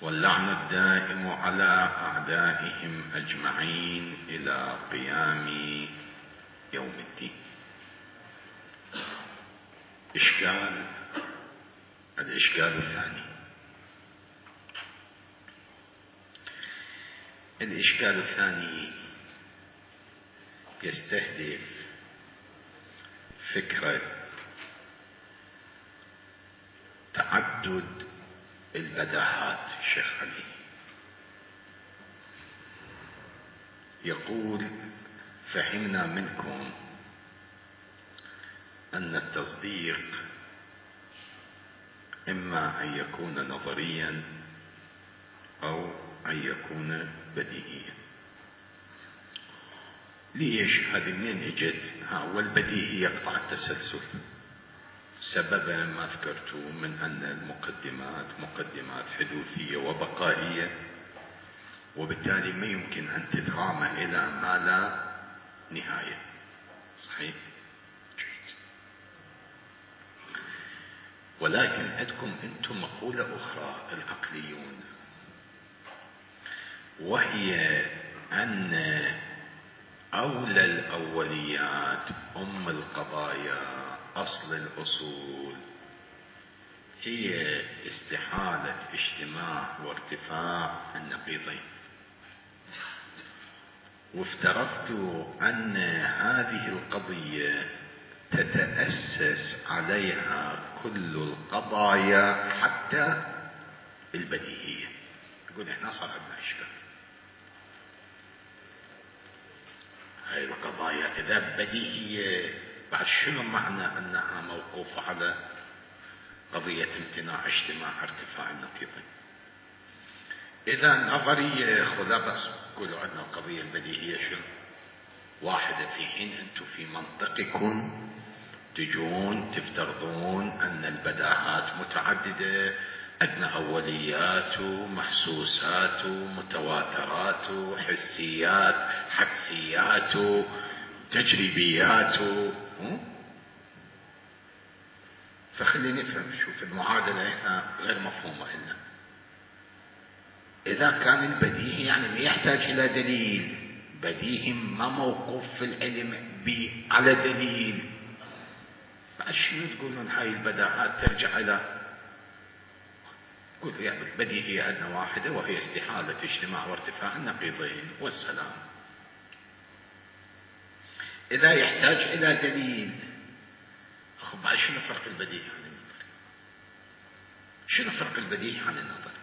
واللعن الدائم على أعدائهم أجمعين إلى قيام يوم الدين. الإشكال الثاني. الإشكال الثاني يستهدف فكرة تعدد البداهات. الشيخ علي يقول: فهمنا منكم أن التصديق إما أن يكون نظريا أو أن يكون بديهيا. ليش هذه منين اجت؟ والبديهي يقطع التسلسل سببا ما ذكرت من أن المقدمات مقدمات حدوثية وبقائية، وبالتالي ما يمكن أن تترامى إلى ما لا نهاية. صحيح؟ ولكن عندكم أنتم مقولة أخرى العقليون، وهي أن أولى الأوليات أم القضايا أصل الأصول هي استحالة اجتماع وارتفاع النقيضين، وافترضت أن هذه القضية تتأسس عليها كل القضايا حتى البديهية. يقول احنا صار عندنا إشكال، هاي القضايا إذا بديهية بعد شنو معنى أنها موقوفة على قضية امتناع اجتماع ارتفاع النقيضين؟ إذا نظرية خذها بس قولوا عندنا القضية البديهية شنو؟ واحدة، في حين أنتم في منطقكم تجون تفترضون أن البداهات متعددة، عندنا أوليات محسوسات متواترات حسيات حدسيات تجريبيات. فخليني نفهم، شوف المعادلة هنا غير مفهومة لنا. إذا كان البديهي يعني ما يحتاج إلى دليل، بديهي ما موقوف في العلم على دليل، شنو تقولون هاي البداهات ترجع إلى؟ قل يعني البديهية عندنا واحدة وهي استحالة اجتماع وارتفاع النقيضين والسلام. إذا يحتاج إلى دليل، خب شنو فرق البديهي عن النظري؟ شنو فرق البديهي عن النظري؟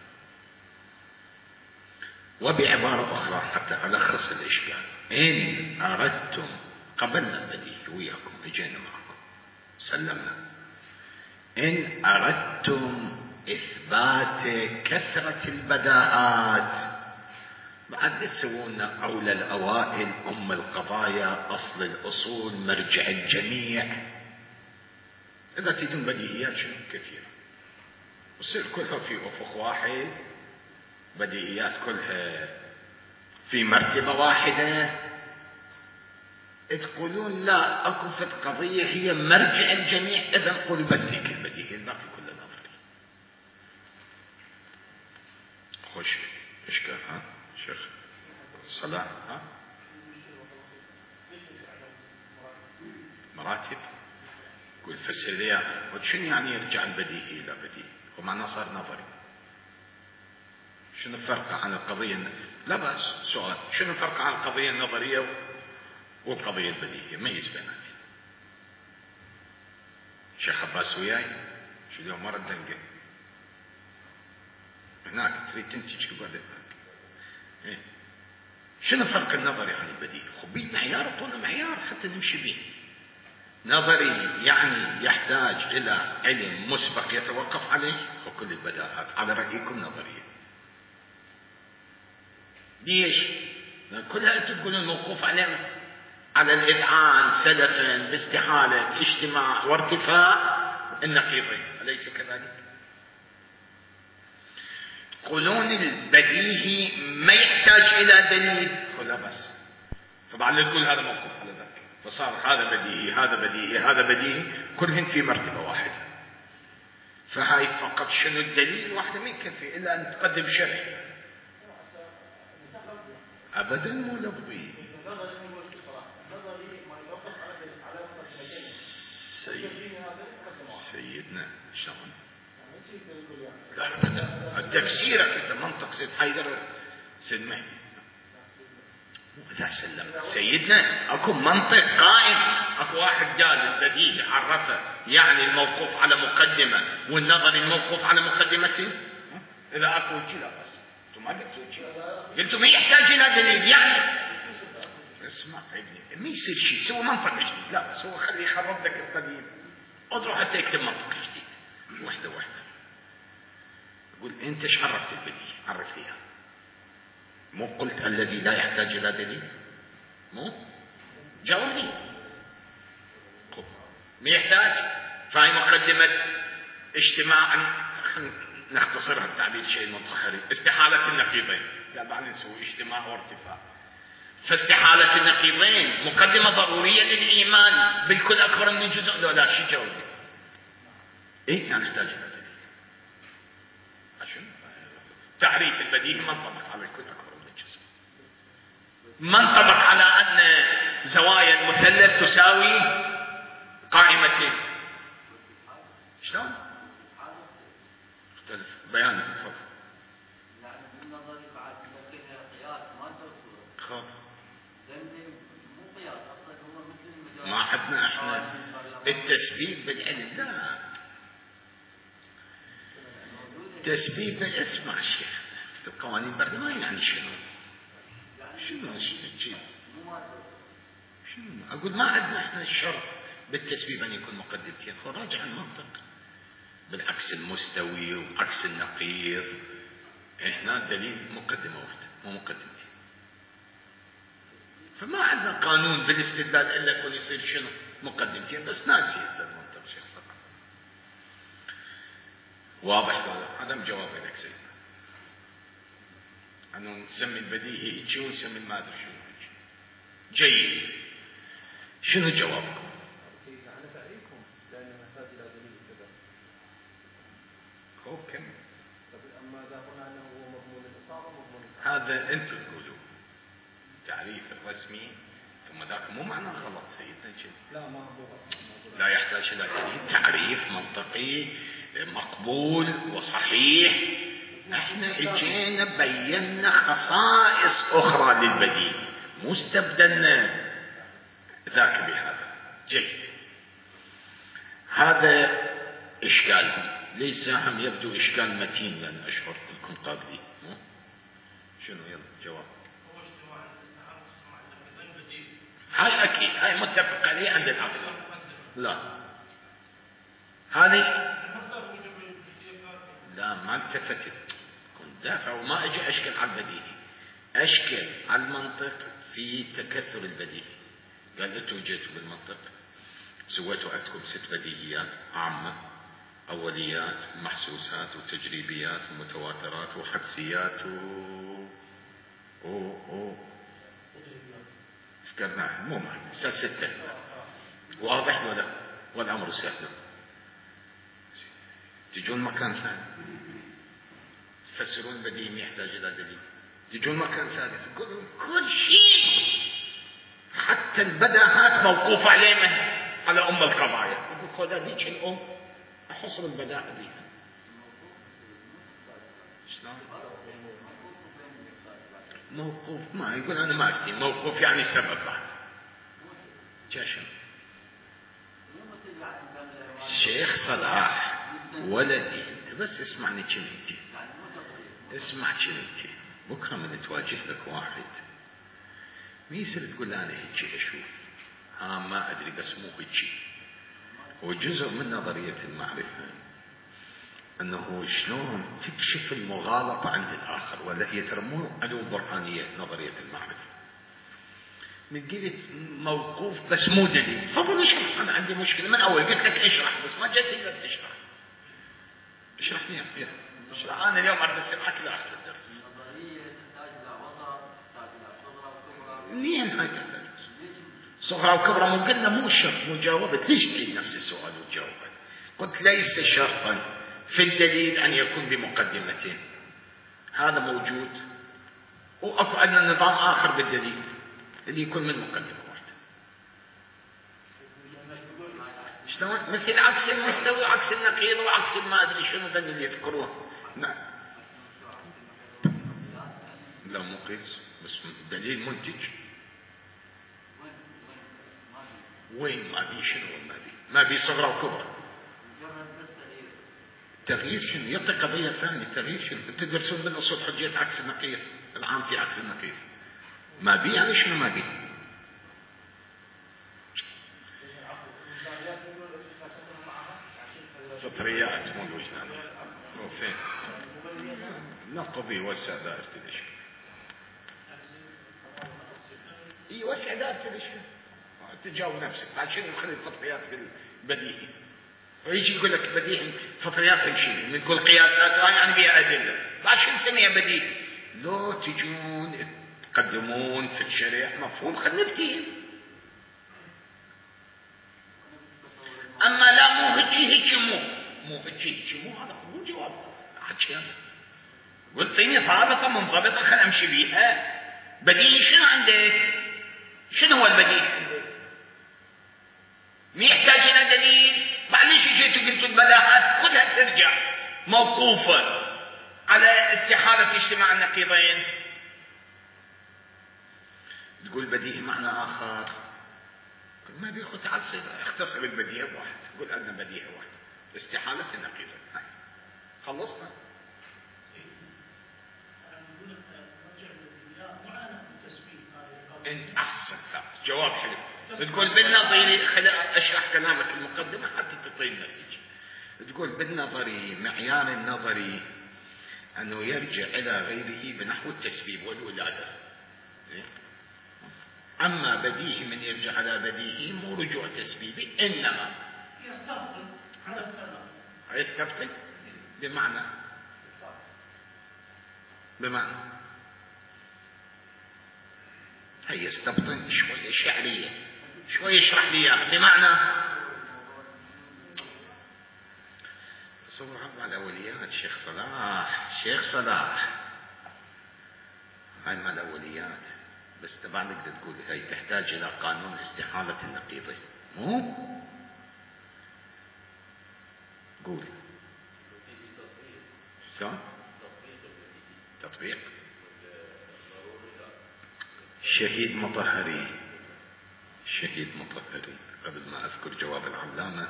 وبعبارة أخرى حتى ألخص الإشكال، إن أردتم قبلنا البديهي وياكم اجينا معكم سلمنا، إن أردتم إثبات كثرة البداهات بعد تسوون أولى الأوائل أم القضايا أصل الأصول مرجع الجميع. إذا تريدون بديهيات شنو كثيرة وتصير كلها في أفق واحد، بديهيات كلها في مرتبة واحدة، تقولون لا أكو في القضية هي مرجع الجميع، إذا نقول بس هيك البديهي الباقي كله نظري. خوش إشكال شيخ صلاح مراتب قول فسر لي شنو يعني يرجع البديهي إلى بديهي ومعناه صار نظري؟ شنو الفرق عن القضية؟ لا بس سؤال، شنو الفرق عن القضية النظرية والقضية البديهية؟ ميز بيناتي. شيخ عباس وياي شو اليوم مرة دنقل هناك تريد تنتج قبل إيه؟ شنو فرق النظري عن البديهي؟ خبيت معيار طول معيار حتى نمشي به. نظري يعني يحتاج إلى علم مسبق يتوقف عليه، وكل البداهات على رأيكم نظرية. ليش؟ كلها أنتم تقولون الموقوف على الإذعان سلفا باستحالة اجتماع وارتفاع النقيضين، أليس كذلك؟ تقولون البديهي ما يحتاج إلى دليل، خذها بس. طبعا نقول هذا موقوف على ذلك، فصار هذا بديهي هذا بديهي هذا بديهي، كلهن في مرتبة واحدة. فهاي فقط شنو الدليل واحدة ما يكفي إلا أن تقدم شرح. أبدا مو لفظي. سيدنا شلون؟ لا أبدا، التفسيرك أنت منطق سيد حيدر سيد مهدي إذا سلم سيدنا أكو منطق قائم. أكو واحد قال البديهي عرفه يعني الموقوف على مقدمة والنظر الموقوف على مقدمته. إذا أكو شيء لا بس أنتم ما قلتوا شيء، قلتوا ما يحتاج إلى دليل. يعني اسمع ابني ما يصير شيء سوى منطق جديد، لا بس هو خليه يخرب لك القديم. اضرب حتى يكتب منطق جديد واحدة واحدة. يقول أنت ايش عرفت البديهي؟ عرف ليها. مو قلت الذي لا يحتاج إلى دليل؟ مو جاوبني. ما يحتاج. فهي مقدمة اجتماع، نختصرها التعبير شيء مطهري، استحالة النقيضين. لا بعد نسوي اجتماع وارتفاع. فاستحالة النقيضين مقدمة ضرورية للإيمان بالكل أكبر من جزء. لا شيء جاوبني. إيه يعني نحتاج إلى دليل؟ عشان تعريف البديهي ما انطبق على الكل أكبر من الجزء، ما انطبق على أن زوايا المثلث تساوي قائمتين. شلون؟ اختلف بيانك تفضل. يعني بالنظر بعد كذا قياس ما توصل. خلاص. مو قياس أصلاً هو مثل ما عندنا احنا التسبيب بالعلم. لا تسبيب اسمع الشيخ في القوانين البرلمان يعني شنو اقول ما عندنا احنا الشرط بالتسبيب ان يكون مقدمتين. فراجع المنطق بالعكس المستوي وعكس النقيض. احنا دليل مقدمة واحدة مو مقدمتين. فما عندنا قانون بالاستدلال الا يكون يصير شنو مقدمتين. بس ناسي المنطق شيخ صقر. واضح ولا؟ هذا جواب لك سيدنا. انه نسمي البديهي هيك ونسمي ما ادري شنو هيك. جيد. شنو جوابكم؟ على تعريفهم لانه نحتاج الى دليل كذا. هو كم؟ اما اذا قلنا انه هو مضمون الاصابه مضمون هذا انتم تقولوا التعريف الرسمي، ثم ذاك مو معنى غلط سيدنا جل. لا ما هو غلط. لا يحتاج الى دليل. تعريف منطقي مقبول وصحيح. احنا اجينا بينا خصائص اخرى للبديل، مو استبدلنا ذاك بهذا. جيد. هذا اشكالهم. ليس هم يبدو اشكال متين لان اشعر انكم قابلين. شنو يلا جواب؟ هاي اكيد هاي متفق عليه عند العقل. لا هذه لا ما التفتت. كنت دافع وما اجي اشكل على البديهي، اشكل على المنطق في تكثر البديهي. قال انتم جيتوا بالمنطق سويتوا عندكم 6 بديهيات عامة، اوليات محسوسات وتجريبيات ومتواترات وحدسيات فكرناها مو معنى 6. واضح ولا؟ والامر سهل. تجون مكان ثاني تفسرون البديهي ما يحتاج الى دليل. تجون مكان ثالث تقولون كل شيء حتى البداهات موقوفة عليه على ام القضايا. يقول خذ هذيك الام احصر البداهة بها. شلون؟ موقوف ما يقول انا ما ادري. موقوف يعني سبب بعد جاشم. الشيخ صلاح ولدي انت بس اسمعني كلمتي. اسمع كلمتي. بكره من تواجه لك واحد ما يصير تقول انا هيك اشوف ما ادري بس مو هيك. هو جزء من نظرية المعرفة انه شلون تكشف المغالطة عند الاخر. ولا هي ترى مو علو برهانية نظرية المعرفة. من قلت موقوف بس مو دليل. فضل اشرح. انا عندي مشكلة من اول قلت لك اشرح بس ما جيت الا بتشرح. اشرح لي يا اشرح. انا اليوم اريد اشرحك لاخر الدرس. منين هاي تحتاج؟ صغرى وكبرى مو قلنا مو شرط مجاوبة. ليش تجي نفس السؤال وتجاوبه؟ قلت ليس شرطا في الدليل أن يكون بمقدمتين، هذا موجود. وأكو عندنا نظام آخر بالدليل اللي يكون من مقدمة واحدة. شلون؟ مثل عكس المستوي وعكس النقيض وعكس ما أدري شنو ذا اللي يذكروه. نعم. لا مو قيس، بس دليل منتج. وين ما بي شنو ما بي صغرى وكبرى. التغيير شنو؟ يعطي قضية ثانية. التغيير شنو؟ تدرسون بالأصول حجية عكس النقيض، العام في عكس النقيض. ما بي يعني شنو ما بي؟ فطريات مو الوجدان. وفين؟ نقضي وسع دائرة الإشكال. وسع دائرة الإشكال. تجاوب نفسك. بعد شنو نخلي الفطريات في البديهي؟ ويجي يقول لك بديهي فطريات تمشي، نقول قياسات يعني بها أدلة. بعد شنو نسميها بديهي؟ لو تجون تقدمون في الشريعة مفهوم خلنا بديهي. أما لا مو هيك مو هذا مو جواب. حكي هذا قلتيني ضابطة منضبطة خل أمشي بيها. بديهي شنو عندك؟ شنو هو البديهي عندك؟ ما يحتاج إلى دليل. معلش جيت وقلت البلاغات كلها ترجع موقوفة على استحالة اجتماع النقيضين. تقول بديهي معنى آخر ما بياخذ تعال اختصر البديهي بواحد. تقول عندنا بديهي واحد استحالة النقيضين. هاي خلصنا. انت احسن جواب حلو. تقول بالنظري اشرح كلامك المقدمة حتى تعطي النتيجة. تقول بالنظري معيار النظري انه يرجع الى غيره بنحو التسبيب والولادة. اما بديهي من يرجع على بديهي مو رجوع تسبيبي، انما يستبطن بمعنى هي يستبطن شوية شعرية، شوية اشرح لي اياها. بمعنى تصور مع الأوليات. شيخ صلاح هاي مع الأوليات، بس طبعا نقدر تقول هاي تحتاج إلى قانون استحالة النقيضين. مو قول شو تطبيق شهيد مطهري قبل ما أذكر جواب العلامة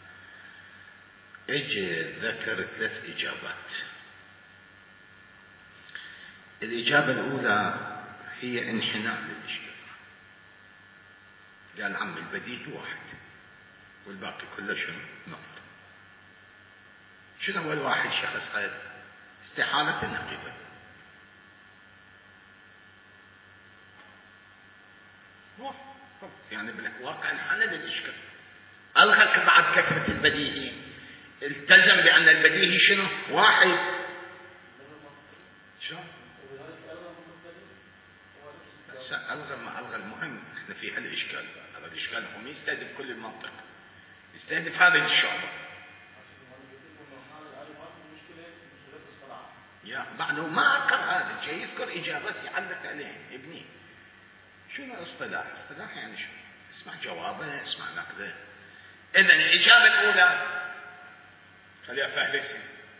ذكر 3 إجابات. الإجابة الأولى هي انحناء للإشكال. قال عم البديهي واحد والباقي كله شنو؟ نظر. شنو هو الواحد شخص هذا؟ استحالة النقيضة. يعني بالواقع انحنى للإشكال. ألغى بعد كثرة البديهي، التزم بأن البديهي شنو؟ واحد. شو؟ ألغى ما ألغى. المهم احنا في هالإشكال. هذا الإشكال هو يستهدف كل المنطق، يستهدف هذه الشعبة. يا بعده ما أقر هذا الشيء، يذكر إجابات يعلق عليه ابني. شنو اصطلاح يعني شو؟ اسمع جوابه، اسمع نقده. إذن الإجابة الأولى خليها فهرسها.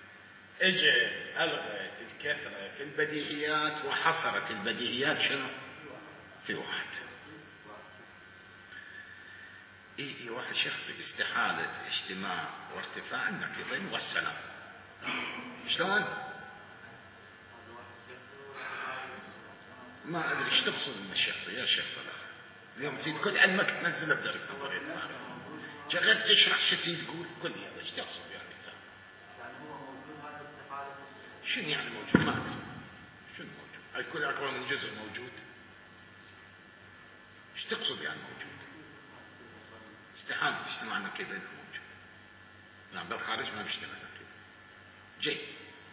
ألغت الكثرة في البديهيات وحصرت البديهيات شنو؟ في واحد. واحد شخصي استحالة اجتماع وارتفاع النقيضين والسلام. شلون؟ ما أدري ايش تقصد من الشخصية يا شيخ صلاح. اليوم تزيد كل علمك تنزله بدرجة نظرية المعرفة. جغد تشرح شو تقول قل لي ايش تقصد يعني هو موجود هذا استحالة. شنو يعني موجود؟ ما أدري شنو موجود. الكل أكبر من جزء موجود. ايش تقصد يعني موجود؟ استحالة اجتماعنا كذا موجود. نعم بالخارج ما بيجتمعنا كذا. جيد.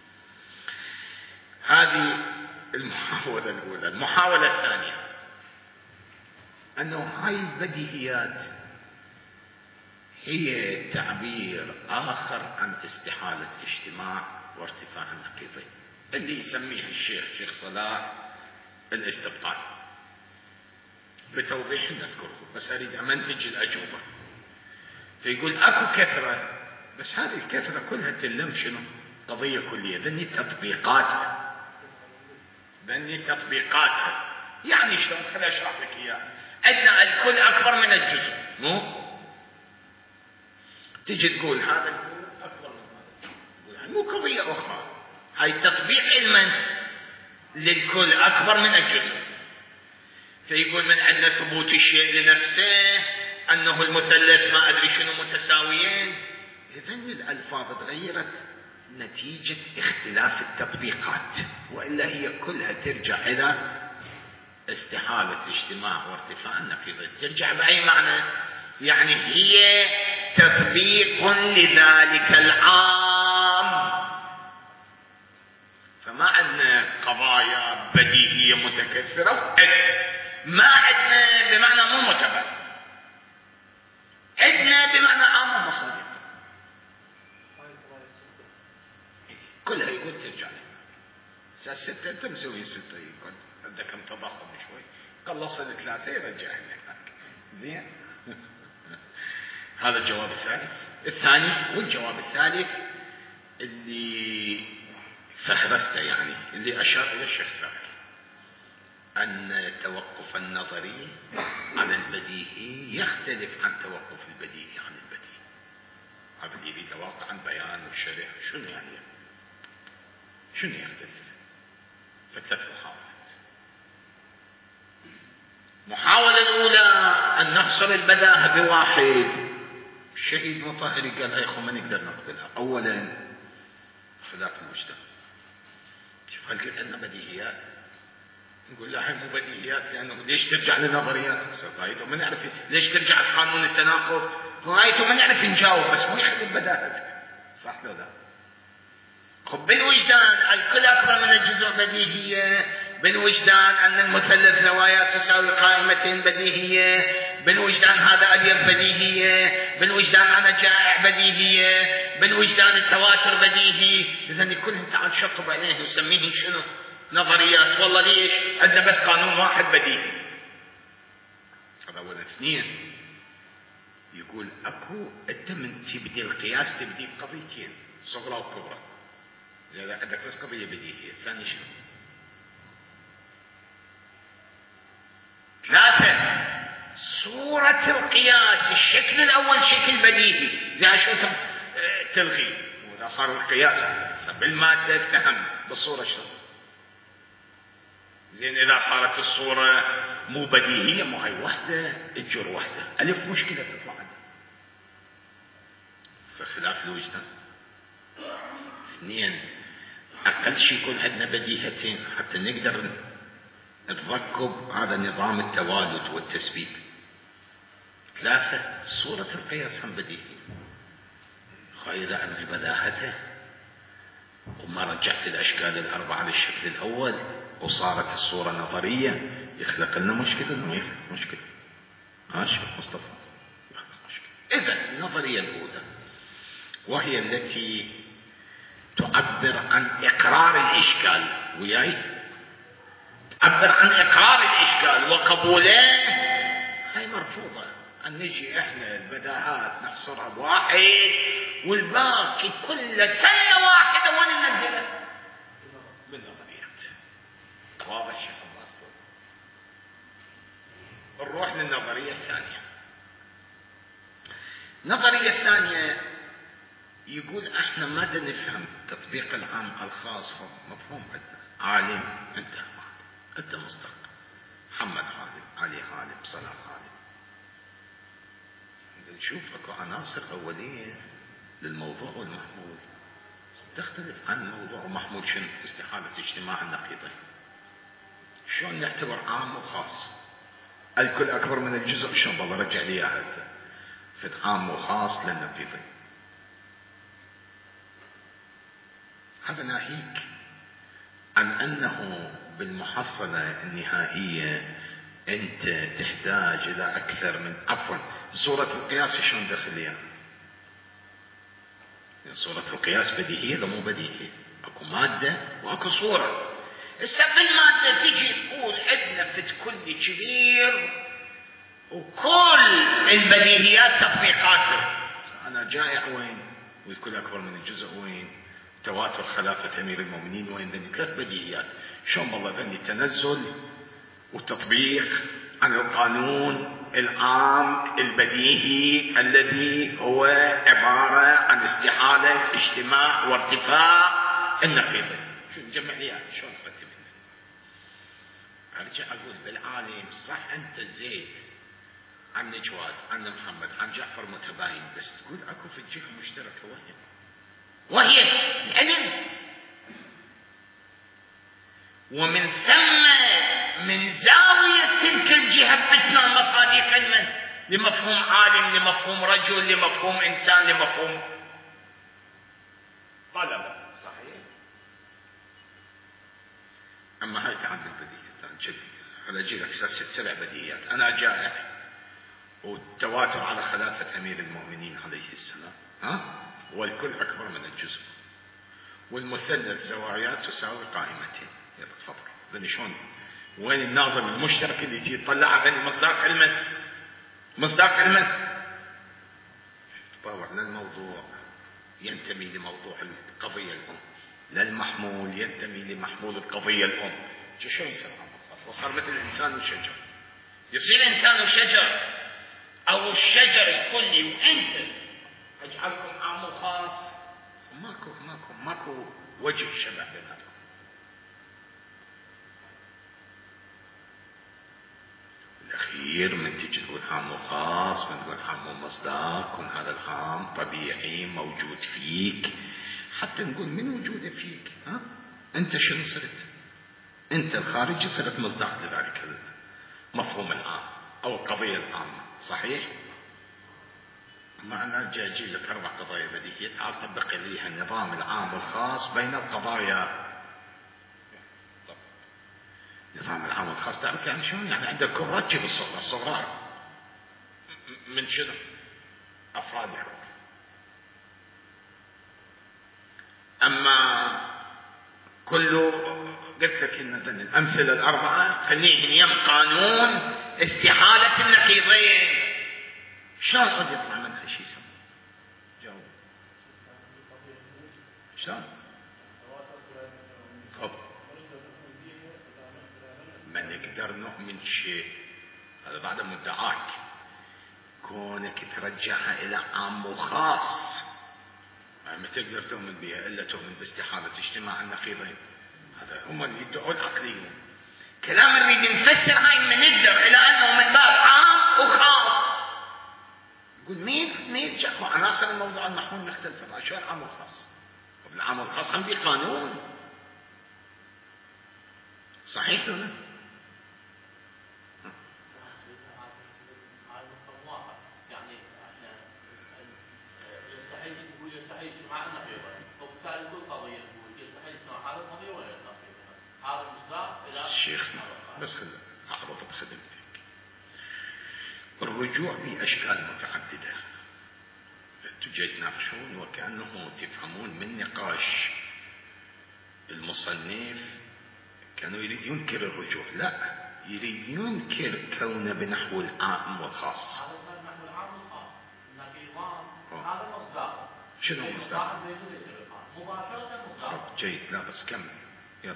هذه المحاولة الأولى. المحاولة الثانية أنه هاي البديهيات هي تعبير آخر عن استحالة اجتماع وارتفاع النقيضين، اللي يسميه الشيخ شيخ صلاح الاستبطال. بتوضيح نذكره، بس أريد أمنهج الأجوبة. فيقول أكو كثرة، بس هذه الكثرة كلها تلم شنو؟ قضية كلية، ذني تطبيقاتها. يعني شلون؟ خليني أشرح لك إياها. عندنا الكل أكبر من الجزء، مو؟ تجي تقول هذا الكل أكبر من هذا، مو قضية أخرى، هاي تطبيق علما للكل أكبر من الجزء. فيقول من عندنا ثبوت الشيء لنفسه، أنه المثلث ما أدري شنو متساويين. إذن الألفاظ تغيرت نتيجة اختلاف التطبيقات، وإلا هي كلها ترجع إلى استحالة اجتماع وارتفاع النقيضين. ترجع بأي معنى؟ يعني هي تطبيق لذلك العام. فما عندنا قضايا بديهية متكثرة، ما عندنا بمعنى مو معتبر، عندنا بمعنى عام ومصادر كلها. يقول ترجع لنا ستة، انت مسوي ستة، يقول عندك كم تضخم شوي، قلص ل3 يرجع لك. زين. هذا الجواب الثاني. والجواب الثالث اللي فهرسته، يعني اللي أشار إلى الشيخ ثابت، أن توقف النظري على البديهي يختلف عن توقف البديهي عن البديهي. هذا اللي يريد واقعا بيان والشرح. شنو يعني؟ شنو يختلف؟ فثلاث محاولات. المحاولة الأولى أن نحصر البداهة بواحد. الشهيد مطهري قال يا أخو ما نقدر نقبلها. أولا خلاف الوجدان. شوف هل قلت لنا بديهيات؟ نقول لا هي مو بديهيات، لأنه ليش ترجع للنظريات؟ رايته ما نعرف ليش ترجع لقانون التناقض، رايته ما نعرف نجاوب، بس مو يخلي البداهة. صح لو لا؟ خب بالوجدان الكل أكبر من الجزء بديهية، بالوجدان أن المثلث زوايا تساوي قائمتين بديهية، بالوجدان هذا أبيض بديهية، بالوجدان أنا جائع بديهية، بالوجدان التواتر بديهي. إذن كلهم تعال شطب عليه وسميه شنو؟ نظريات. والله ليش؟ عندنا بس قانون واحد بديهي. هذا أولا. اثنين، يقول أكو أنت من تبدي القياس تبدي بقضيتين صغرى وكبرى. إذا عندك بس قضية بديهية. ثاني شنو؟ 3 صورة القياس. الشكل الأول شكل بديهي، زي شو تلغي، وإذا صار القياس بالمادة افتهم بالصورة شنو؟ زين إذا صارت الصورة مو بديهية، مو هي وحدة الجر وحدة، ألف مشكلة تطلع عندنا. فخلاف الوجدان. 2 أقل شيء يكون عندنا بديهتين حتى نقدر نركب هذا نظام التوالد والتسبيب. 3 صورة القياس هم بديهي. خايدة عن بداهته وما رجعت الأشكال الأربعة للشكل الأول وصارت الصورة نظرية، يخلق لنا مشكلة. ما يخلق مشكلة. شيخ مصطفى يخلق مشكلة. إذن النظرية الأولى وهي التي تعبر عن إقرار الإشكال، وياي تعبر عن إقرار الإشكال وقبوله، هاي مرفوضة. أن نجي إحنا البداهات نحصرها بواحد والباقي كله سنة واحدة وين ننزله؟ بالنظريات. واضح شيخ الله؟ نروح للنظرية الثانية. النظرية الثانية يقول احنا ماذا نفهم تطبيق العام على الخاص. مفهوم عندنا عالم، انت مصدق، محمد عالم، علي عالم، صلاح عالم. نشوف اكو عناصر اوليه للموضوع والمحمول تختلف عن الموضوع ومحمول. شنو؟ استحالة اجتماع النقيضين. شلون نعتبر عام وخاص؟ الكل اكبر من الجزء. شلون بالله رجع لي اياها في عام وخاص للنقيضين. هذا ناهيك عن أنه بالمحصلة النهائية أنت تحتاج إلى أكثر من صورة القياس. شلون دخليها؟ صورة القياس بديهية ولا مو بديهية؟ اكو مادة واكو صورة. هسه بالمادة تجي تقول عندنا فد كل كبير وكل البديهيات تطبيقاته. انا جائع وين؟ والكل اكبر من الجزء وين؟ تواتر خلافة امير المؤمنين وين؟ ذني 3 بديهيات. شلون والله ذني تنزل وتطبيق عن القانون العام البديهي الذي هو عبارة عن استحالة اجتماع وارتفاع النقيضين. شو نجمع لي شلون ترتب؟ ارجع اقول بالعالم صح انت زيد عن جواد عن محمد عن جعفر متباين، بس تقول اكو في الجهة مشتركة وهي العلم. ومن ثم من زاوية تلك الجهة بتنا مصادق علما لمفهوم عالم، لمفهوم رجل، لمفهوم إنسان، لمفهوم طلبة. صحيح. أما هاي تعدد بديهيات جدي. أنا أجي لك 6-7 بديهيات. أنا جائع والتواتر على خلافة أمير المؤمنين عليه السلام، والكل أكبر من الجزء، والمثلث زوايات تساوي قائمتين. يلا تفضل. ذني شلون؟ وين الناظم المشترك اللي تجي تطلع ذني مصداق علما؟ مصداق علما طبعا للموضوع ينتمي لموضوع القضية الأم، للمحمول ينتمي لمحمول القضية الأم. شو يصير؟ وصار مثل الإنسان والشجر. يصير إنسان وشجر، أو الشجر يقول لي وأنت أجعلكم عام وخاص. ماكو وجه شبه بيناتكم. الأخير من تجي تقول عام وخاص، من تقول عام ومصداق، كن هذا العام طبيعي موجود فيك، حتى نقول من وجوده فيك أنت شنو صرت؟ أنت الخارجي صرت مصداق لذلك المفهوم العام أو القضية العامة. صحيح؟ معنى جاي لك 4 قضايا بديهية، تعال طبق ليها النظام العام والخاص بين القضايا. النظام العام والخاص تعرف يعني شو؟ يعني عندك رتب الصغار من شنو؟ أفراد الحكم. أما كله قلت لك إن الأمثلة ال4 خليهم يم قانون استحالة النقيضين. شلون قد يطلع منها شيء يسمى؟ جاوب. شلون؟ طب ما نقدر نؤمن شيء، هذا بعد مدعاك. كونك ترجعها إلى عام وخاص ما تقدر تؤمن بها إلا تؤمن باستحالة اجتماع النقيضين. هذا هم اللي يدعون العقليون. كلام نريد نفسر هاي من نقدر إلى أنه من باب عام وخاص. يقول مين جاكو عناصر الموضوع المحمول مختلفة. شو العام والخاص؟ العام والخاص عندي قانون. صحيح ولا؟ شيخنا بس أعرض بخدمتك. الرجوع بأشكال متعددة. تجي تناقشون وكأنه تفهمون من نقاش المصنف كانوا يريد ينكر الرجوع. لا، يريد ينكر كونه بنحو العام والخاص. هذا نحو العام والخاص. النقيضان هذا مصداق. شنو مصداق؟ مباشرة مصداق. جيد. لا بس كمل. يلا.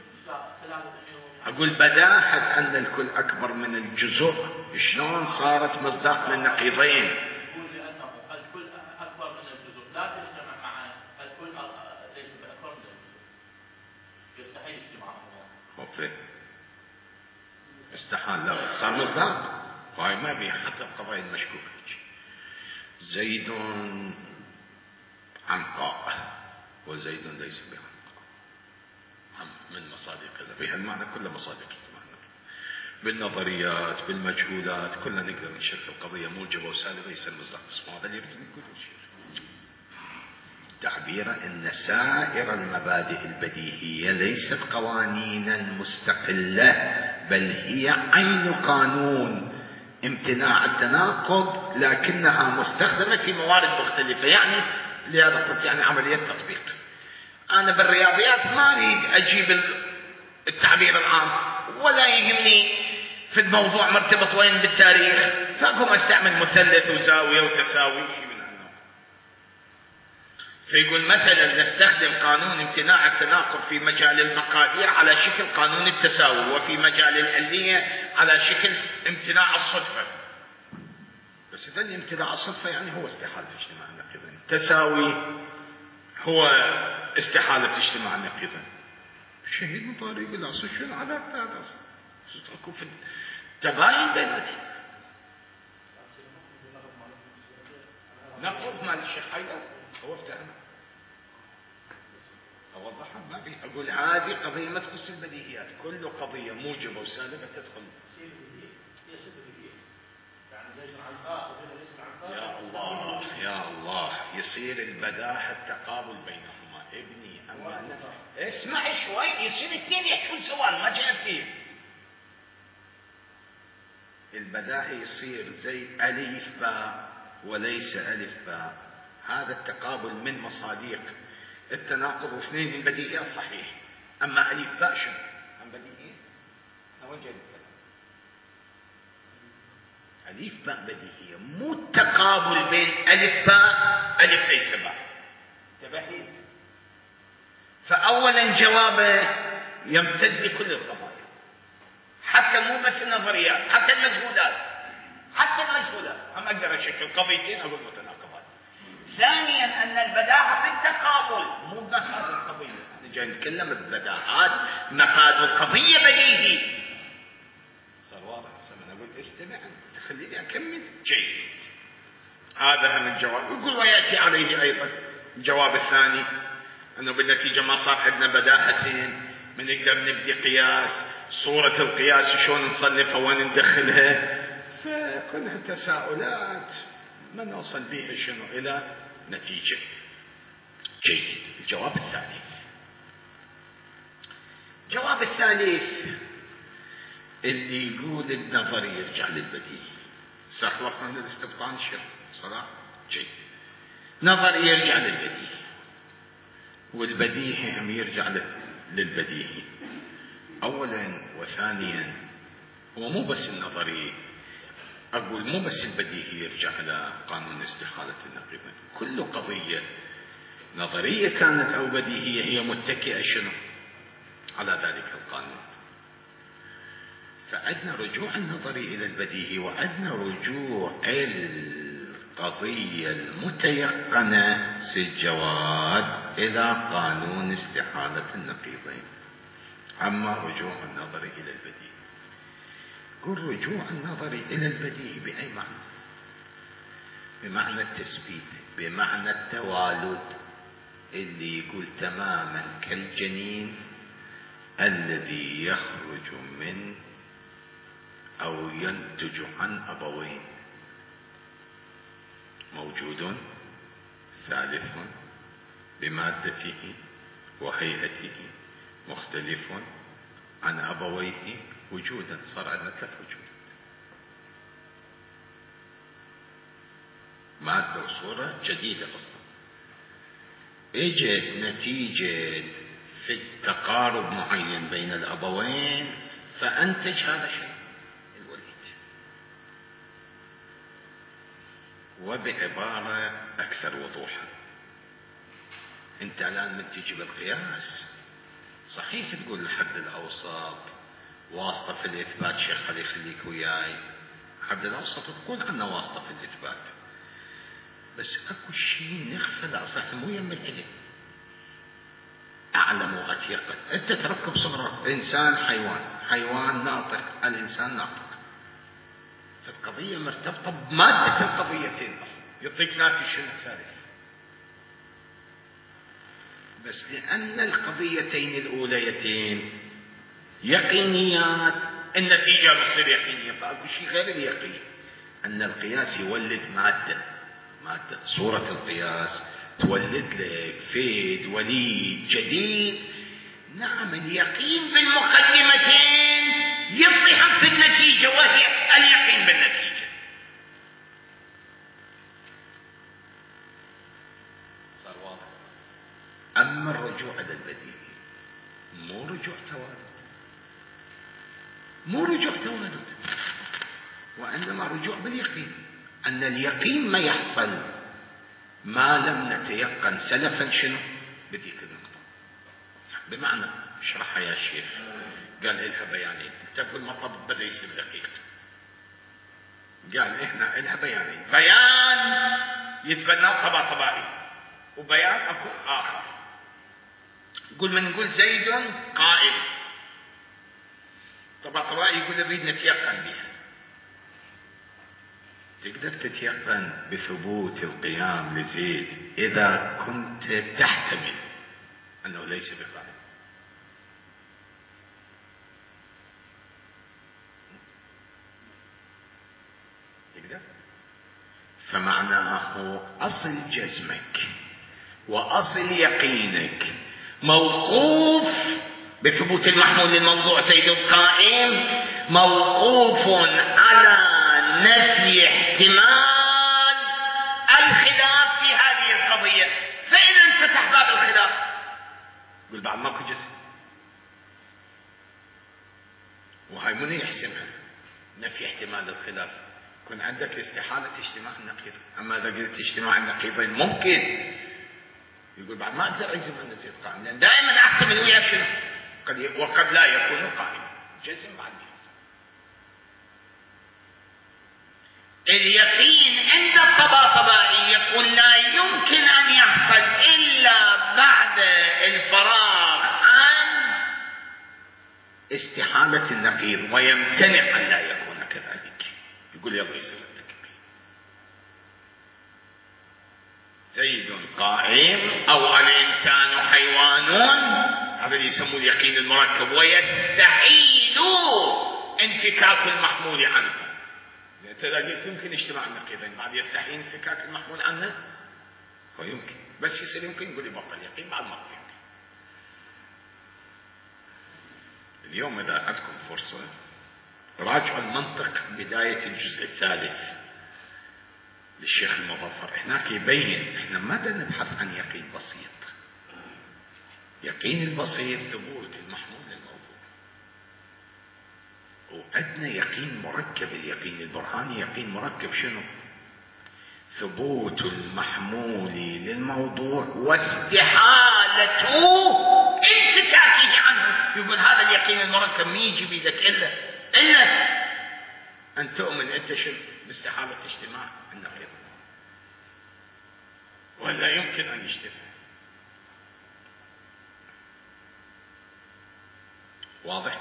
كل أقول بداحة أن الكل أكبر من الجزء، شلون صارت مصداق للنقيضين؟ يقول لأنه الكل أكبر من الجزء لا تجتمع مع الكل ليس بأكبر من الجزء. يستحيل اجتماعهما. استحال. لا صار مصداق. فهي ما بيها حتى القضايا المشكوك. زيد عنقاء وزيد ليس بعنقاء من مصادق هذا. بهالمعنى كل مصادق بالنظريات بالمجهولات كلنا نقدر نشكل قضية موجبة وسالبة يصير مصداق. بس هذا اللي يريد يقول شيء تعبير أن سائر المبادئ البديهية ليست قوانينا مستقلة، بل هي عين قانون امتناع التناقض، لكنها مستخدمة في موارد مختلفة. يعني لهذا قلت يعني عملية تطبيق. أنا بالرياضيات ما أريد أجيب التعبير العام، ولا يهمني في الموضوع مرتبط وين بالتاريخ، فأقوم أستعمل مثلث وزاوية وتساوي شيء من هالنوع. فيقول مثلا نستخدم قانون امتناع التناقض في مجال المقادير على شكل قانون التساوي، وفي مجال الآلية على شكل امتناع الصدفة. بس إذا امتناع الصدفة يعني هو استحالة اجتماع النقيضين، تساوي هو استحالة اجتماع النقيضين. الشهيد مطاري يقول لا شو العلاقة هذا أصلا؟ اكو في تباين بيناتي. نقض مال الشيخ حيدر هو افتهمه اوضحها ما بي. اقول هذه قضيه ما تخص البديهيات، كل قضيه موجبه وسالبه تدخل. يا الله يا الله، يصير البداهه التقابل بينهما. ابني اما اسمع شوي، يصير الاثنين يحكون سوا ما جاء فيه. البداهه يصير زي الف باء وليس الف باء، هذا التقابل من مصادق. التناقض اثنين من بديهيات صحيح، اما الف باء شنو؟ عن بديهيه؟ وين جاي الكلام؟ الف باء بديهيه، مو التقابل بين الف باء الف ليس باء. انتبهت؟ فاولا جوابه يمتد لكل القضايا، حتى مو بس النظريات، حتى المجهولات. هم اقدر اشكل قضيتين اقول متناقضات. ثانيا ان البداهه في التقابل مو بمفاد القضيه. احنا جاي نتكلم البداهات، مفاد القضيه بديهي. صار واضح؟ انا اقول استمع تخليني اكمل. جيد، هذا هم الجواب. يقول وياتي عليه ايضا الجواب الثاني انه بالنتيجه ما صار عندنا بداهتين، من نقدر نبدي قياس. صوره القياس شلون نصنفها وين ندخلها، فكلها تساؤلات ما نوصل بها شنو الى نتيجه. جيد. الجواب الثالث اللي يقول النظري يرجع للبديهي. خلصنا من الاستبطان شر صراحه. جيد، نظري يرجع للبديهي، والبديهي هم يرجع للبديهي. اولا وثانيا هو مو بس النظري، أقول مو بس البديهي يرجع إلى قانون استحالة النقيضين. كل قضية نظرية كانت أو بديهية هي متكئة شنو على ذلك القانون. فعندنا رجوع النظري إلى البديهي، وعندنا رجوع القضية المتيقنة الجواد إلى قانون استحالة النقيضين. أما رجوع النظري إلى البديهي، قل رجوع النظري إلى البديهي بأي معنى؟ بمعنى التثبيت، بمعنى التوالد، اللي يقول تماما كالجنين الذي يخرج من أو ينتج عن أبوين، موجود ثالث بمادته وهيئته مختلف عن أبويه وجودا. صار عندنا 3 وجودات، مادة وصورة جديدة أصلا. اجت نتيجة في التقارب معين بين الأبوين فأنتج هذا الشيء الوليد. وبعبارة أكثر وضوحا، أنت الآن من تجي بالقياس صحيح تقول الحد الأوسط واسطة في الإثبات، شيخ خلي يخليك وياي، حد الأوسط تقول عنه واسطة في الإثبات، بس أكو شيء نغفل صح مو يم العلم. أعلم وأتيقن. أنت تركب صغرك إنسان حيوان ناطق، الإنسان ناطق، فالقضية مرتبطة بمادة القضيتين أصلا. يعطيك ناتج شنو الثالث، بس لأن القضيتين الأوليتين يقينيات النتيجة بتصير يقينية. فأكو شيء غير اليقين، أن القياس يولد مادة صورة القياس تولد لك فيد وليد جديد. نعم اليقين بالمقدمتين يضحك في النتيجة، وهي اليقين بالنتيجة. رجوع توالد، مو رجوع توالد، وإنما رجوع باليقين. أن اليقين ما يحصل ما لم نتيقن سلفا شنو بذيك النقطة. بمعنى اشرحها يا شيخ. قال إلها بيانين. تقول المطلب بدأ يصير دقيق. قال إحنا إلها بيانين، بيان يتبناه طباطبائي، وبيان أكو آخر. يقول من نقول زيد قائم، طباطبائي يقول نريد نتيقن بها. تقدر تتيقن بثبوت القيام لزيد إذا كنت تحتمل أنه ليس بقائم. تقدر؟ فمعناه أصل جزمك وأصل يقينك موقوف بثبوت المحمول للموضوع زيد قائم، موقوف على نفي احتمال الخلاف في هذه القضية. فإذا انفتح باب الخلاف يقول بعد ماكو جزم، وهاي من يحسمها نفي احتمال الخلاف. يكون عندك استحالة اجتماع النقيض. أما إذا قلت اجتماع النقيضين ممكن، يقول بعد ما أقدر أجزم أن زيد قائم، لأن دائما أحتمل ويا شنو وقد لا يكون قائم. جزم بعد اليقين عند الطباطبائي يقول لا يمكن أن يحصل إلا بعد الفراغ عن استحالة النقيض، ويمتنع أن لا يكون كذلك. يقول يلا يصير التكبير زيد قائم أو الإنسان حيوان، هذا اللي يسموه اليقين المركب، ويستحيل انفكاك المحمول عنه. قلت يمكن اجتماع النقيضين، بعد يستحيل انفكاك المحمول عنه، ويمكن بس يصير يمكن. يقول لي بطل يقين بعد ما يمكن. اليوم إذا عندكم فرصة راجعوا المنطق بداية الجزء الثالث للشيخ المظفر. هناك يبين احنا ماذا نبحث عن يقين بسيط. يقين البسيط ثبوت المحمول للموضوع، وعندنا يقين مركب. اليقين البرهاني يقين مركب شنو؟ ثبوت المحمول للموضوع واستحالته انفكاكه عنه. يقول هذا اليقين المركب ما يجي بيدك إلا أن تؤمن أنت شنو؟ باستحالة اجتماع النقيض، ولا يمكن أن يجتمع. واضح؟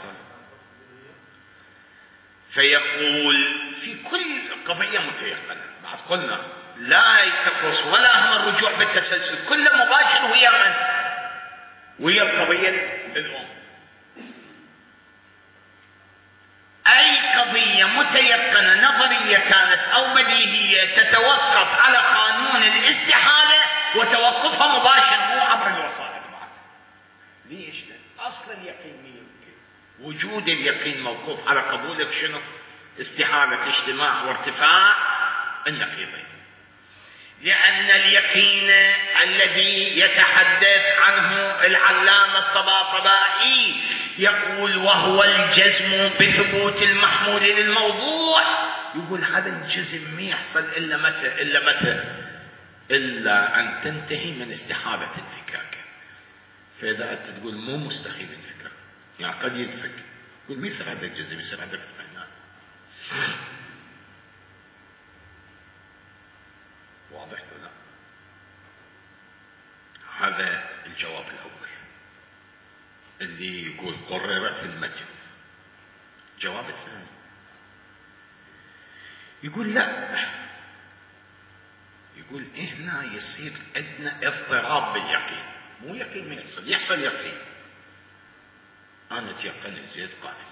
فيقول في كل قضية متيقنة. بعد قلنا لا يتقص ولا هم الرجوع بالتسلسل، كل مباشر ويا من؟ ويا القضية الأم. أي قضية متيقنة نظرية كانت أو بديهية تتوقف على قانون الاستحالة، وتوقفها مباشر مو عبر الوسائط. بعد ليش؟ أصل اليقين يمكن وجود اليقين موقوف على قبولك شنو؟ استحالة اجتماع وارتفاع النقيضين. لأن اليقين الذي يتحدث عنه العلامة الطباطبائي يقول وهو الجزم بثبوت المحمول للموضوع. يقول هذا الجزم ما يحصل إلا متى؟ إلا أن تنتهي من استحالة انفكاك. فإذا أنت تقول مو مستحيل انفكاك، يعني قد ينفك، يقول ما يصير عندك جزم، يصير عندك اطمئنان. واضح ولا؟ هذا الجواب الأول اللي يقول قرر في المتن. الجواب الثاني يقول لا، يقول هنا يصير عندنا اضطراب باليقين. مو يقين ما يحصل يقين. أنا أتيقن زيد قائم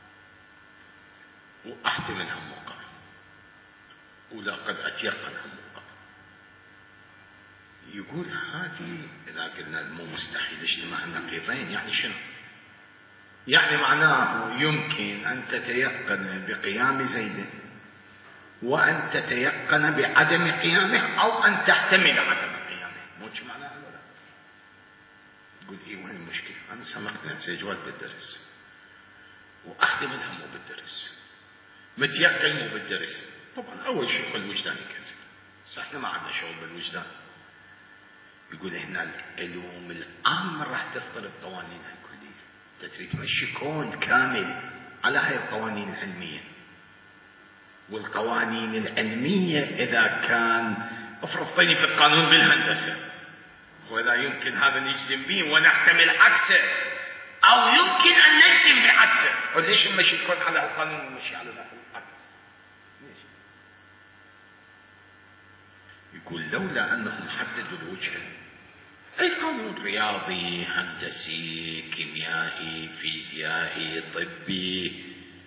وأحتمل هم قائم، ولا قد أتيقن هم قائم. يقول هذه إذا قلنا مو مستحيل اجتماع النقيضين يعني شنو؟ يعني معناه يمكن أن تتيقن بقيام زيد وأن تتيقن بعدم قيامه، أو أن تحتمل عدم قيامه. مو معناه ولا؟ يقول إيه وين المشكلة؟ أنا سمقنا سجوات بالدرس وأخدم الهم بالدرس متيقن مو بالدرس. طبعا أول شيء يقول الوجدان يكفي، بس احنا ما عندنا شغل بالوجدان. يقول هنا العلوم الآن راح تفضل بقوانينها الكلية، تريد تمشي كون كامل على هاي القوانين العلمية. والقوانين العلمية إذا كان افرض طيني في القانون بالهندسة وإذا يمكن هذا نجزم به ونحتمل عكسه أو يمكن أن نجزم بعكسه، وليش نمشي الكون على القانون ونمشي على ذاك العكس؟ يقول لولا أنهم حددوا الوجه، أي قانون رياضي هندسي كيميائي فيزيائي طبي،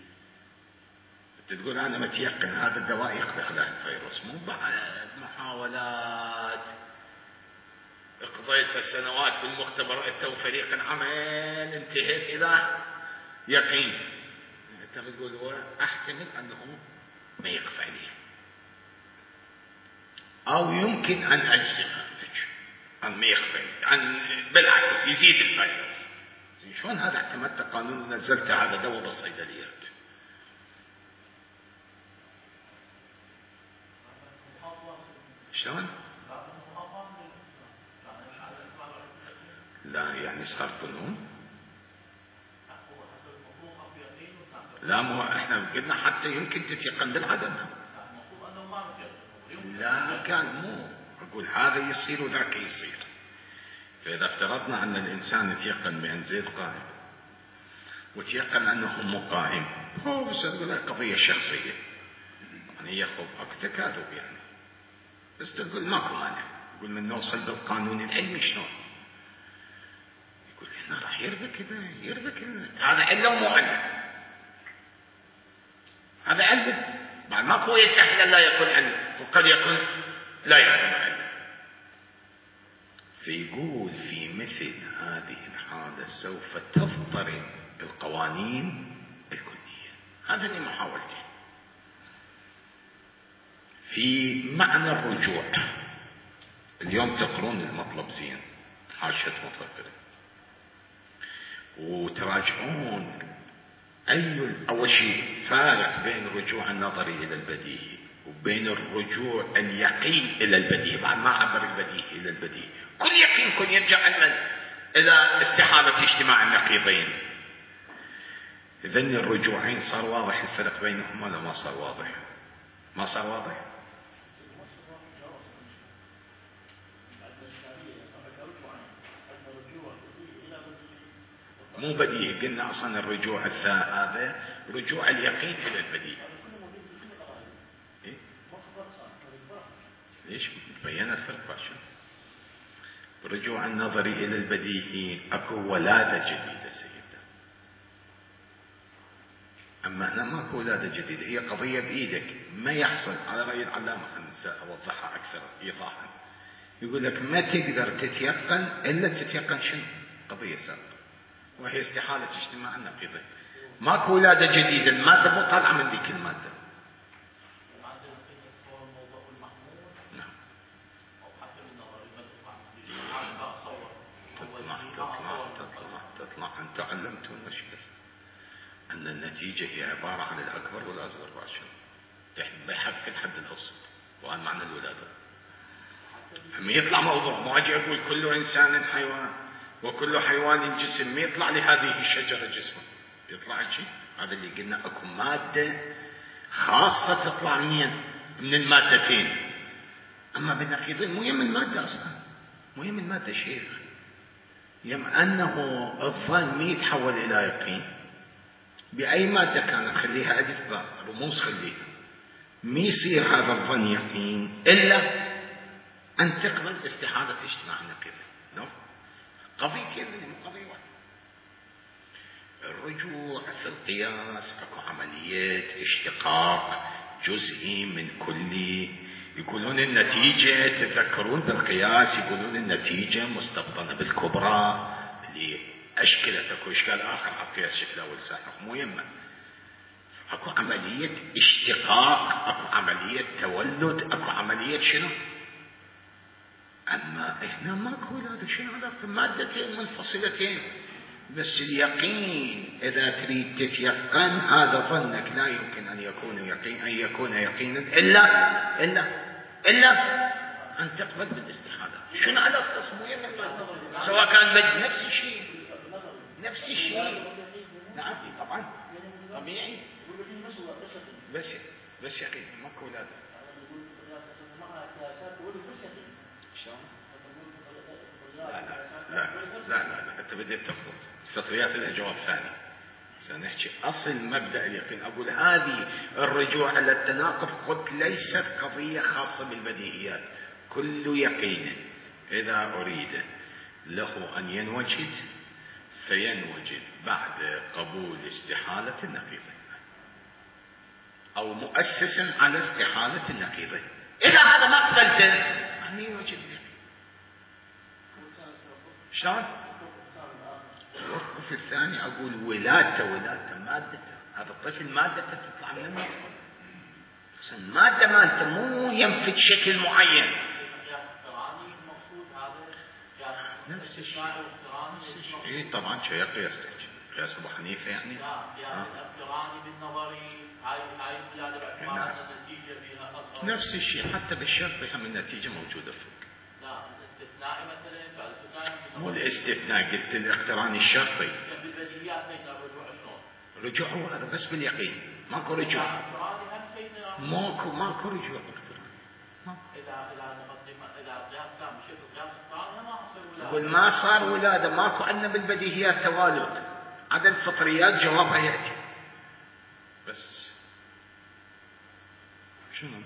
تقول أنا متيقن هذا الدواء يقضي على الفيروس، مو بعد محاولات قضيت سنوات في المختبر أنت وفريق العمل انتهيت إلى يقين. أنت بتقول أحتمل أنه ما يقضي عليه أو يمكن أن أجزم أن ما يقضي، أن بالعكس يزيد الفيروس. شلون هذا اعتمدت قانون ونزلت على دواء بالصيدليات؟ شلون؟ لا يعني صار قانون؟ لا مو احنا قلنا حتى يمكن تتيقن بالعدم. لا كان مو اقول هذا يصير وذاك يصير. فاذا افترضنا ان الانسان يتيقن بان زيد قائم وتيقن انه مو قائم، هو بس اقول قضيه شخصيه يعني ياخذ تكاذب يعني، بس تقول ماكو مانع. يقول من نوصل بالقانون العلمي شلون؟ يقول هنا راح يربك هذا علة ومو علة، هذا علة بعد ماكو يستحيل لا يكون علة وقد يكون لا يكون علة. فيقول في مثل هذه الحالة سوف تضطرب القوانين الكلية. هذا اللي محاولته في معنى الرجوع. اليوم تقرون المطلب زين حاشة مطلب وتراجعون أول شيء فارق بين الرجوع النظري إلى البديهي وبين الرجوع اليقين إلى البديهي. بعد ما عبر البديهي إلى البديهي كل يقين كل يرجع إلى استحالة اجتماع النقيضين. إذن الرجوعين صار واضح الفرق بينهم ولا ما صار واضح؟ ما صار واضح. مو بديهي، قلنا أصلا الرجوع هذا رجوع اليقين إلى البديهي. إيه؟ ليش بينا الفرق باشا؟ الرجوع النظري إلى البديهي أكو ولادة جديدة سيدة، أما هنا ماكو ولادة جديدة، هي قضية بإيدك ما يحصل. على رأي العلامة أوضحها أكثر إيضاحا، يقول لك ما تقدر تتيقن إلا تتيقن شنو؟ قضية سابقة وهي استحالة اجتماع النقيضين. ماكو ولادة جديدة، المادة مو طالعة من ذيك المادة. نعم. تطلع أنت علمتوا المشكلة أن النتيجة هي عبارة عن الأكبر والأصغر باشا بحق الحد الأوسط، وهذا معنى الولادة. هم يطلع موضوع ما أجي أقول كل إنسان حيوان وكل حيوان جسم، ما يطلع لهذه الشجرة جسم، يطلع شيء. هذا اللي قلنا أكو مادة خاصة تطلع من المادتين. أما بالنقيضين مو يم المادة أصلا، مو يم المادة شيخ، يم أنه الظن ما يتحول إلى يقين بأي مادة كانت، خليها أدفة رموز، خليها ما يصير هذا الظن يقين إلا أن تقبل استحالة اجتماع النقيضين. قضيتين من قضية واحدة. الرجوع في القياس اكو عملية اشتقاق جزئي من كلي. يقولون النتيجة، تذكرون بالقياس يقولون النتيجة مستبطنة بالكبرى اللي أشكلت اكو إشكال آخر على القياس شكل أول ساحق مو يمه. اكو عملية اشتقاق، اكو عملية تولد، اكو عملية شنو. أما إحنا ماكو هذا شنو علاقة مادتين منفصلتين. بس اليقين إذا تريد تتيقن هذا ظنك لا يمكن أن يكون يقينا إلا أن تقبل بالاستحالة. شنو على التصميم سواء كان نفس الشيء. نعم طبعا طبيعي. بس يقين ماكو ولادة. لا أنت بديت تفرض فطريات الجواب ثاني. سنحكي أصل مبدأ اليقين. أقول هذه الرجوع على التناقض قلت ليست قضية خاصة بالبديهيات. كل يقين إذا أريد له أن ينوجد فينوجد بعد قبول استحالة النقيضين أو مؤسس على استحالة النقيضين. إذا هذا ما قبلته يعني يوجد اليقين. شلون؟ الوقف الثاني أقول ولادته مادته. هذا الطفل مادته تطلع من المطفل. المادة مالته مو ينفذ شكل معين. نفس الشيء. إيه طبعا شيء قياس أبو حنيفة يعني. الاقتراني بالنظري هاي الولادة باعتبار النتيجة فيها أصغر. نفس الشيء حتى بالشرط هم النتيجة موجودة فوق. لا الاستثناء مثلا مو الاستثناء قلت الاقتراني الشرطي. بالبديهيات ليس الرجوع شلون؟ رجوع هو هذا بس باليقين. ماكو رجوع. ماكو رجوع اقتراني. يقول ما صار ولادة ماكو عندنا بالبديهيات توالد. عدد الفطريات جوابها يأتي. بس شنو؟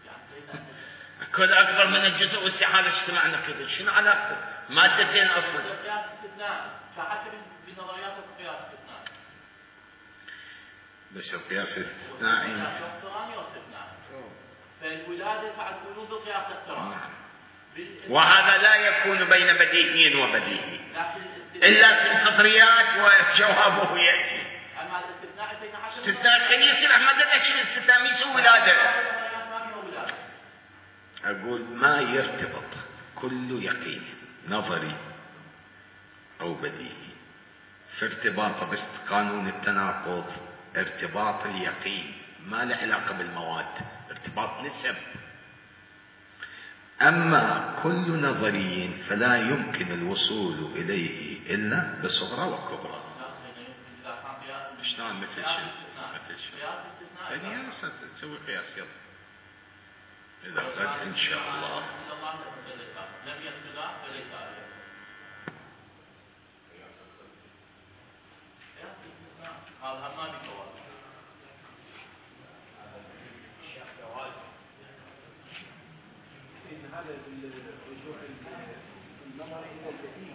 كل أكبر من الجزء واستحالة اجتماع نقيض. شنو علاقته؟ مادتين أصلا. قياس استثناء. فحتى بنظريات القياس استثناء. بس القياس الاستثنائي. فالولادة فعتكونوا بالقياس الاقتراني. وهذا لا يكون بين بديهي وبديهي إلا في الفطريات وجوابه يأتي. أما الاستثناء استثناء خليه يصير أحمد الأكشن الاستثناء يسوي ولادة. أقول ما يرتبط كل يقين نظري أو بديهي في ارتباطه بس قانون التناقض. ارتباط اليقين ما له علاقة بالمواد، ارتباط نسب. أما كل نظري فلا يمكن الوصول إليه إلا بصغرى وكبرى. شلون مثل شيء يعني تسوي قياس. يلا إذا غد إن شاء الله. إن هذا الرجوع النظري إلى الجديد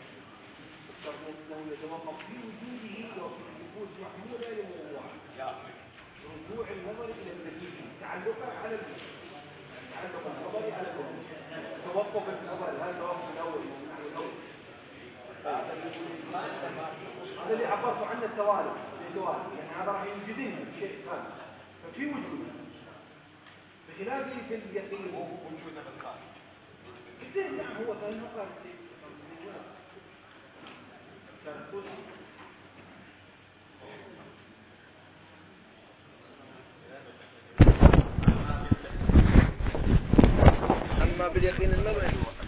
أنه يتوقف في وجوده وجود محمولة لموضوع رجوع النظر إلى الجديد تعلقا على تعلق النظر على توقف النظر. هذا التوقف الأول هذا اللي عبرت عنه التوالد يعني هذا راح يوجدين شيء هذا ففي وجود بخلاف في اليقين وجوده بالخارج. كثير نعم هو كان مقارن أما باليقين النظري